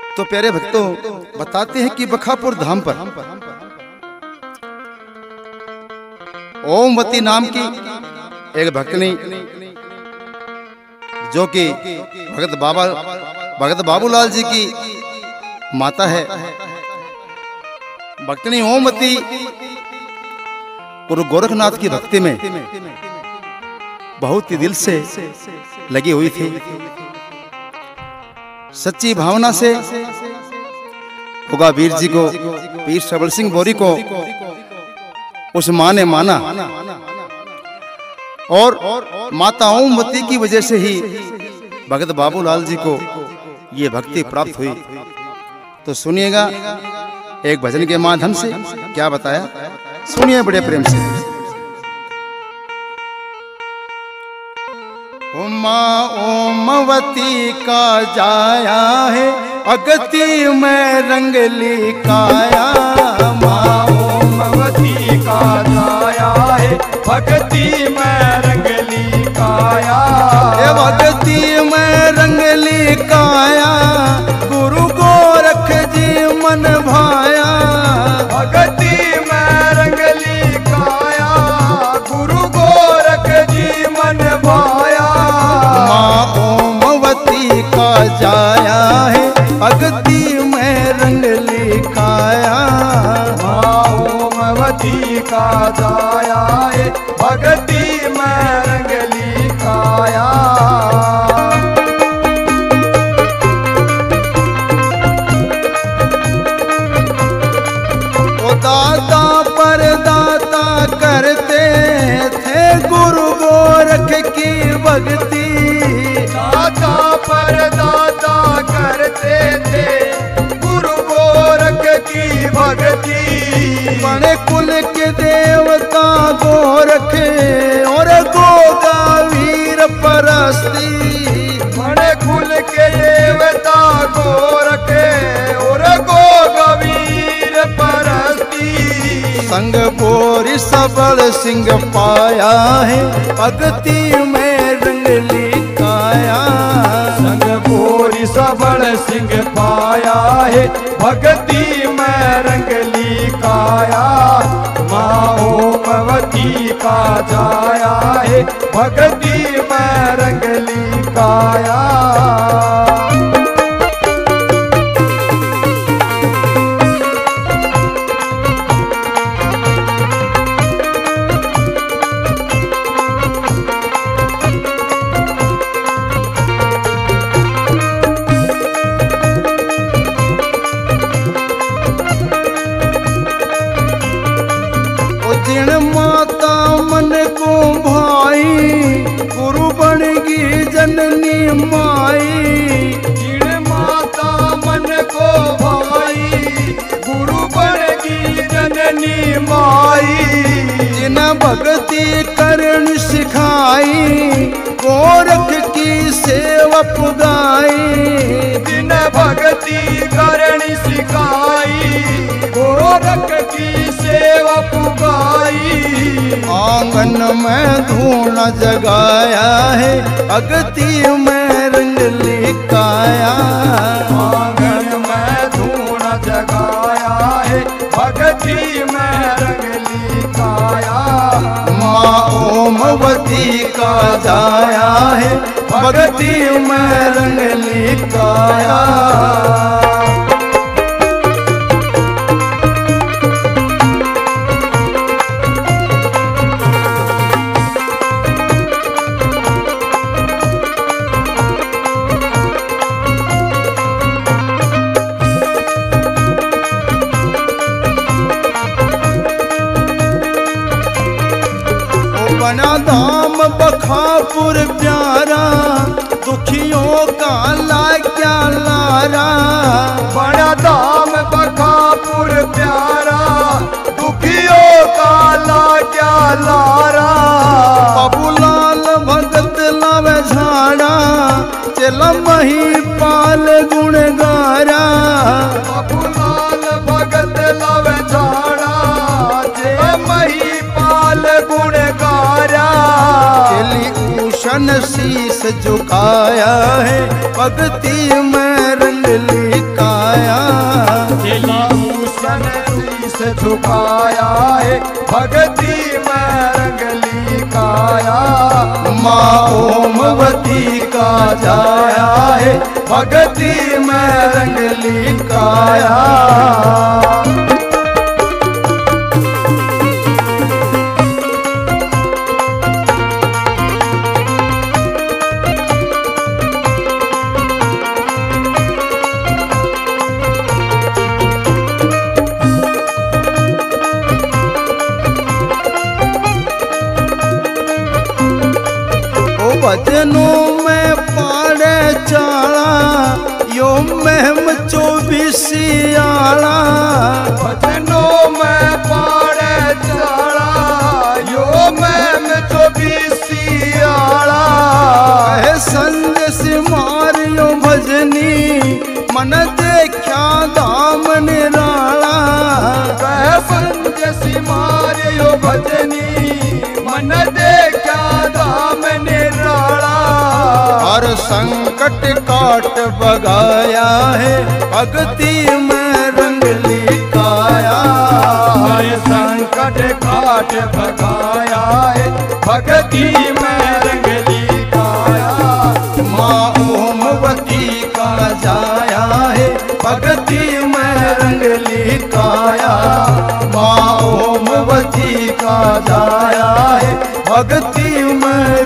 तो प्यारे भक्तों, बताते हैं कि बखापुर धाम पर ओमवती नाम की एक भक्तनी, जो कि भगत बाबूलाल जी की माता है, भक्तनी ओमवती गुरु गोरखनाथ की भक्ति में बहुत ही दिल से लगी हुई थी। सच्ची भावना से होगा वीर जी को, पीर सबल सिंह बोरी को उस मां ने माना और माता ओमवती की वजह से ही भगत बाबूलाल जी को ये भक्ति प्राप्त हुई। तो सुनिएगा एक भजन के माध्यम से क्या बताया, सुनिए बड़े प्रेम से। माँ ओमवती का जाया है भक्ति में रंगली काया, माँ ओमवती का जाया है भक्ति में रंगली काया, भक्ति में रंगली काया गुरु गोरख जी मन भाया, भक्ति में रंगली काया गुरु गोरख जी मन भाया। माँ ओमवती का जाया है भक्ति में रंगली काया, माँ ओमवती का जाया है भक्ति में रंगली काया। दाता पर दाता करते थे गुरु गोरख की भक्ति, दाता पर दाता करते थे गुरु गोरख की भक्ति, बड़े कुल के देवता गोरख और गोगा वीर परस्ती, बड़े कुल के देवता गोरख और गोगा वीर परस्ती, संग बोरी सबल सिंह पाया है भक्ति में रंगली काया, संग बोरी सबल सिंह पाया है भक्ति में रंगली काया। माँ ओमवती का जाया है भक्ति में रंगली काया। जिन माता मन को भाई गुरु बनेगी जननी माई, जिन माता मन को भाई गुरु बनेगी जननी माई, जिन भक्ति करण सिखाई गोरख की सेवा पुगाई, जिन भक्ति करण सिखाई गोरख की सेवा पुगाई, आंगन में धूण जगाया है भक्ति में रंगली काया, आंगन में धूण जगाया है भक्ति में रंगली काया। माँ ओमवती का जाया है भक्ति में रंगली काया। बना धाम बखापुर प्यारा दुखियों का लाग्या लारा, बड़ा धाम बखापुर प्यारा दुखियों का लाग्या लारा, बाबूलाल भगत लव झाड़ा चला मही पाल गुण गारा, बाबूलाल भगत लव झाड़ा जे मही पाल गुण गारा, चली उषन शीस झुकाया है भक्ति में रंगली काया। झुकाया है, भक्ति में रंगली काया। माँ ओमवती का जाया है, भक्ति में रंगली काया। भजनों में पाड़े चाला यो महम 24 आला। भजनों में पाड़े चाला यो महम 24 आला। है संग सिमारियो भजनी मन देखा दाम निराला। कह संग सिमारियो भजनी मन देखा दाम निराला। हर संकट काट बगाया है, भक्ति में रंगली काया। हर संकट काट भगाया है, भक्ति में रंगली काया। माँ ओमवती का जाया है, भक्ति में रंगली काया। माँ ओमवती का जाया है, भक्ति में